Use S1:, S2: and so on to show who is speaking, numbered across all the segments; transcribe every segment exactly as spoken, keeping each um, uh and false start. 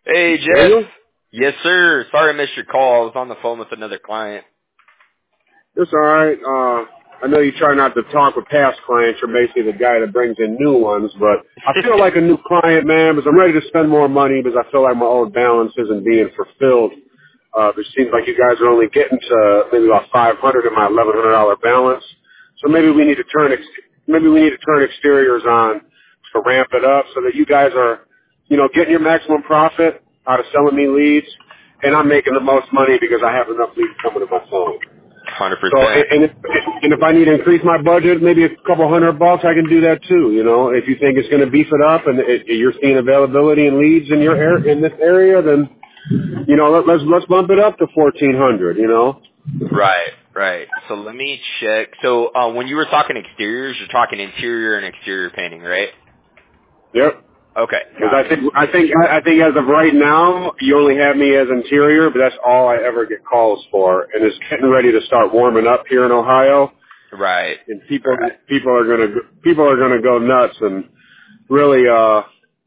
S1: Hey, Jeff.
S2: Daniel?
S1: Yes, sir. Sorry I missed your call. I was on the phone with another client.
S2: It's all right. Uh, I know you try not to talk with past clients. You're basically the guy that brings in new ones, but I feel like a new client, man, because I'm ready to spend more money because I feel like my old balance isn't being fulfilled. Uh, it seems like you guys are only getting to maybe about five hundred in my eleven hundred dollar balance. So maybe we need to turn ex- maybe we need to turn exteriors on to ramp it up so that you guys are, you know, getting your maximum profit out of selling me leads, and I'm making the most money because I have enough leads coming to my phone.
S1: one hundred
S2: So, and
S1: percent.
S2: and if, and if I need to increase my budget, maybe a couple hundred bucks, I can do that too. You know, if you think it's going to beef it up and it, you're seeing availability and leads in your air, in this area, then you know let, let's let's bump it up to fourteen hundred. You know.
S1: Right, right. So let me check. So uh, when you were talking exteriors, you're talking interior and exterior painting, right?
S2: Yep.
S1: Okay,
S2: Because I
S1: gotcha.
S2: think I think I think as of right now, you only have me as interior, but that's all I ever get calls for, and it's getting ready to start warming up here in Ohio,
S1: Right,
S2: and people
S1: right.
S2: people are gonna people are gonna go nuts and really uh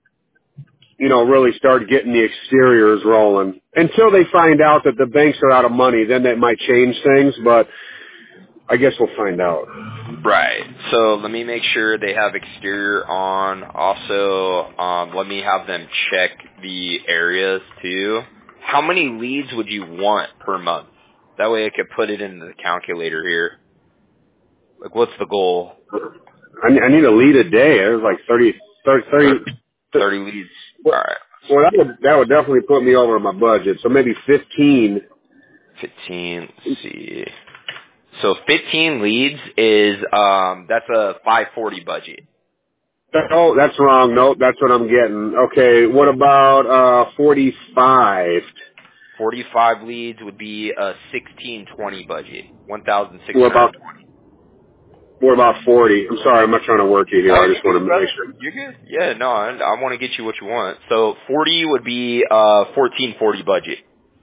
S2: you know really start getting the exteriors rolling until they find out that the banks are out of money. Then that might change things, but I guess we'll find out.
S1: Right. So let me make sure they have exterior on. Also, um, let me have them check the areas too. How many leads would you want per month? That way I could put it in the calculator here. Like, what's the goal?
S2: I, ne- I need a lead a day. It was like thirty, thirty,
S1: Thir-
S2: thirty.
S1: thirty leads. All
S2: Well,
S1: right.
S2: well, that would that would definitely put me over my budget. So maybe fifteen.
S1: fifteen, let's see. So fifteen leads is, um, that's a five forty budget.
S2: Oh, that's wrong. No, that's what I'm getting. Okay, what about uh forty-five?
S1: forty-five leads would be a sixteen twenty budget.
S2: What
S1: one thousand six hundred
S2: about
S1: twenty.
S2: what about forty? I'm sorry, I'm not trying to work you here.
S1: Oh,
S2: I
S1: you're
S2: just want
S1: good,
S2: to make
S1: brother.
S2: sure.
S1: You're good. Yeah, no, I, I want to get you what you want. So forty would be uh fourteen forty budget.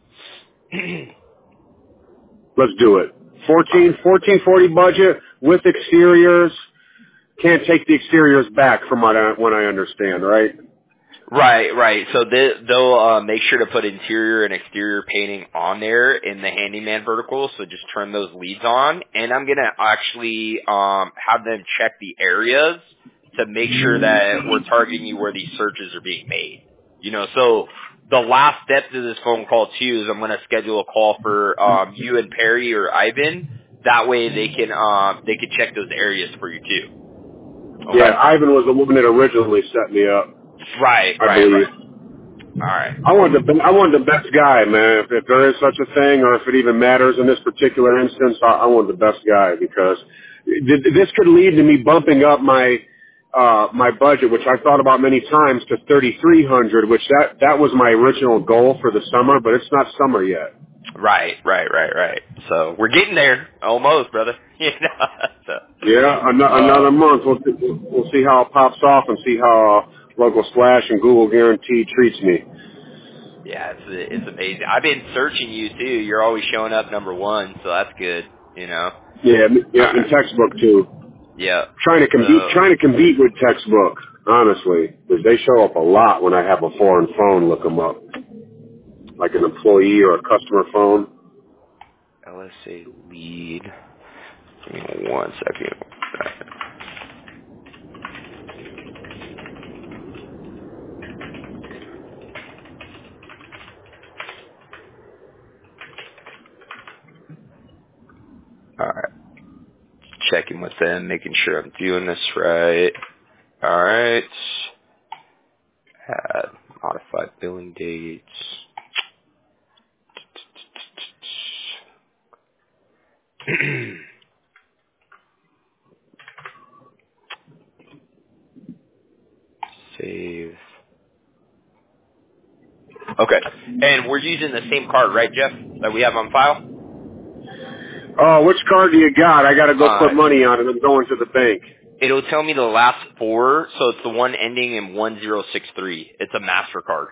S2: Let's do it.
S1: All right.
S2: Fourteen, fourteen forty budget with exteriors. Can't take the exteriors back from what I, what I understand, right?
S1: Right, right. So they, they'll uh, make sure to put interior and exterior painting on there in the handyman vertical. So just turn those leads on, and I'm gonna actually um, have them check the areas to make sure that we're targeting you where these searches are being made. You know, so the last step to this phone call too is I'm gonna schedule a call for um, you and Perry or Ivan. That way they can um, they can check those areas for you too.
S2: Yeah,
S1: Okay.
S2: Ivan was the woman that originally set me up,
S1: Right,
S2: I
S1: right,
S2: believe.
S1: right. All right.
S2: I want the I want the best guy, man. If, if there is such a thing, or if it even matters in this particular instance, I, I want the best guy because th- this could lead to me bumping up my uh, my budget, which I thought about many times, to thirty three hundred, which that that was my original goal for the summer, but it's not summer yet.
S1: Right, right, right, right. So we're getting there, almost, brother. You know. So,
S2: Yeah, an-
S1: uh,
S2: another month. We'll we'll see how it pops off and see how uh, Local Splash and Google Guarantee treats me.
S1: yeah, it's it's amazing. I've been searching you too. You're always showing up number one, so that's good. You know.
S2: Yeah,
S1: All
S2: yeah, and
S1: right.
S2: textbook too.
S1: Yeah.
S2: Trying to compete,
S1: So
S2: trying to compete with textbook, honestly, because they show up a lot when I have a foreign phone. Look them up, like an employee or a customer phone.
S1: L S A lead. Give me one second. All right. Checking with them, making sure I'm doing this right. All right. Add modified billing dates. Save. Okay. And we're using the same card, right, Jeff, that we have on file?
S2: Oh, which card do you got? I got to go
S1: Uh,
S2: put money on it. I'm going to the bank.
S1: it'll tell me the last four, so it's the one ending in one zero six three. It's a MasterCard.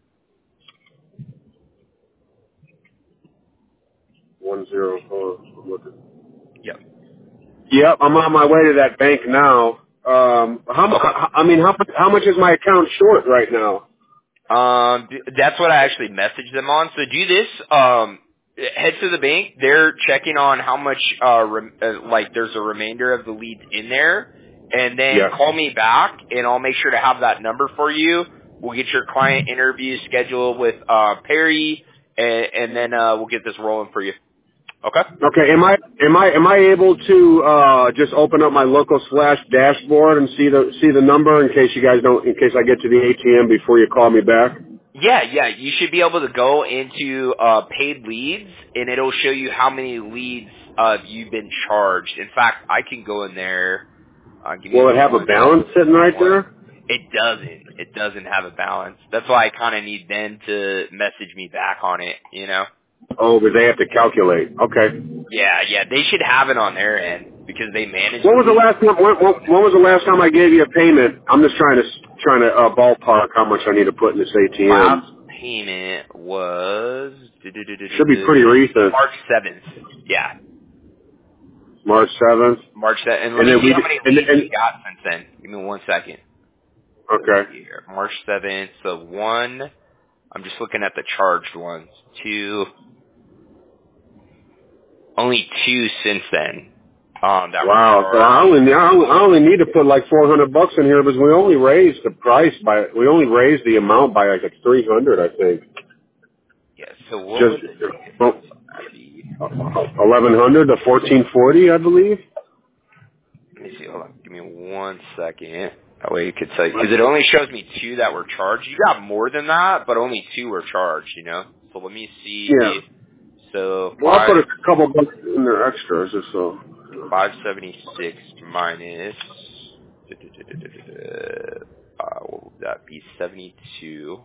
S2: One zero four. I'm looking.
S1: Yep.
S2: Yep, I'm on my way to that bank now. Um, how? mu-
S1: Okay.
S2: I I mean, how how much is my account short right now?
S1: Um, th- that's what I actually messaged them on. So do this. Um, head to the bank. They're checking on how much, uh, rem- uh, like there's a remainder of the leads in there, and then
S2: Yeah.
S1: call me back, and I'll make sure to have that number for you. We'll get your client interview scheduled with uh Perry, and, and then uh we'll get this rolling for you. Okay.
S2: Okay. Am I am I am I able to uh, just open up my local slash dashboard and see the see the number in case you guys don't in case I get to the A T M before you call me back?
S1: Yeah, yeah. You should be able to go into uh paid leads, and it'll show you how many leads uh you've been charged. In fact, I can go in there. Uh, give me
S2: Will it have a
S1: one
S2: balance sitting right
S1: one.
S2: there?
S1: It doesn't. It doesn't have a balance. That's why I kind of need them to message me back on it. You know.
S2: Oh, but they have to calculate. Okay.
S1: Yeah, yeah. They should have it on their end because they manage
S2: When
S1: the
S2: was the
S1: leads.
S2: last time? When, when, when was the last time I gave you a payment? I'm just trying to trying to uh, ballpark how much I need to put in this A T M.
S1: Last payment was
S2: Should be pretty recent.
S1: March seventh. Yeah,
S2: March seventh.
S1: March seventh. And let
S2: And
S1: me
S2: then
S1: see
S2: we
S1: how
S2: did-
S1: many
S2: and,
S1: leads you
S2: and
S1: got since then. Give me one second. Let's
S2: okay.
S1: see here. March seventh. So one. I'm just looking at the charged ones. Two. Only two since then. Um, that were
S2: Wow. So I
S1: charged.
S2: only I only I only need to put like four hundred bucks in here because we only raised the price by we only raised the amount by like three hundred I think.
S1: Yeah. So what
S2: Just
S1: would the
S2: well,
S1: difference on that be?
S2: eleven hundred to fourteen forty I believe.
S1: Let me see. Hold on. Give me one second. That way you could tell you. Because it only shows me two that were charged. You got more than that, but only two were charged, you know? So let me
S2: Yeah.
S1: see. So
S2: Well, I'll
S1: five
S2: put a couple bucks in there extras just so.
S1: five seventy six minus uh what would that be? Seventy two.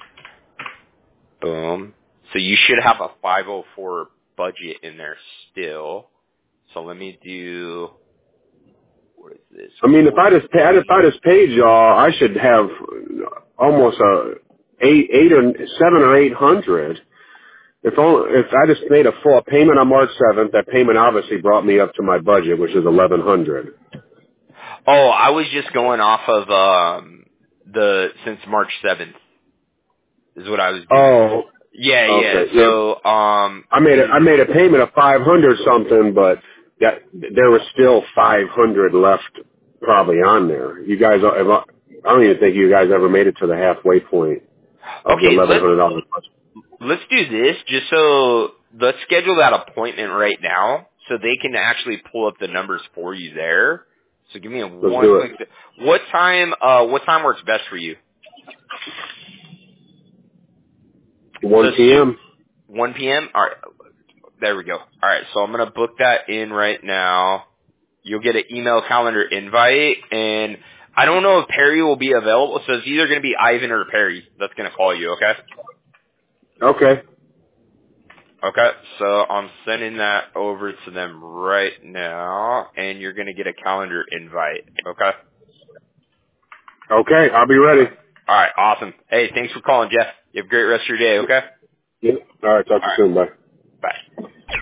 S1: Boom. So you should have a five oh four budget in there still. So let me do what is this?
S2: I mean, if I just paid, if I just paid y'all, I should have almost a eight, eight or seven or eight hundred. If only, if I just made a full payment on March seventh, that payment obviously brought me up to my budget, which is eleven hundred.
S1: Oh, I was just going off of um the since March seventh is what I was doing.
S2: Oh,
S1: Yeah, yeah.
S2: okay. Yeah,
S1: So um
S2: I made a I made a payment of five hundred something, but that there was still five hundred left probably on there. You guys, I don't even think you guys ever made it to the halfway point of the
S1: okay,
S2: eleven
S1: let's
S2: hundred dollars.
S1: let's do this just so let's schedule that appointment right now so they can actually pull up the numbers for you there. So give me a
S2: Let's
S1: one
S2: do
S1: quick
S2: it.
S1: what time uh what time works best for you?
S2: one
S1: So
S2: p.m.
S1: one p.m. All right. There we go. All right, so I'm going to book that in right now. You'll get an email calendar invite, and I don't know if Perry will be available, so it's either going to be Ivan or Perry that's going to call you, okay?
S2: Okay.
S1: Okay, so I'm sending that over to them right now, and you're going to get a calendar invite, okay?
S2: Okay, I'll be ready.
S1: All right, awesome. Hey, thanks for calling, Jeff. You have a great rest of your day, okay?
S2: Yeah. All right, talk to
S1: All
S2: you
S1: right,
S2: soon. Bye.
S1: bye.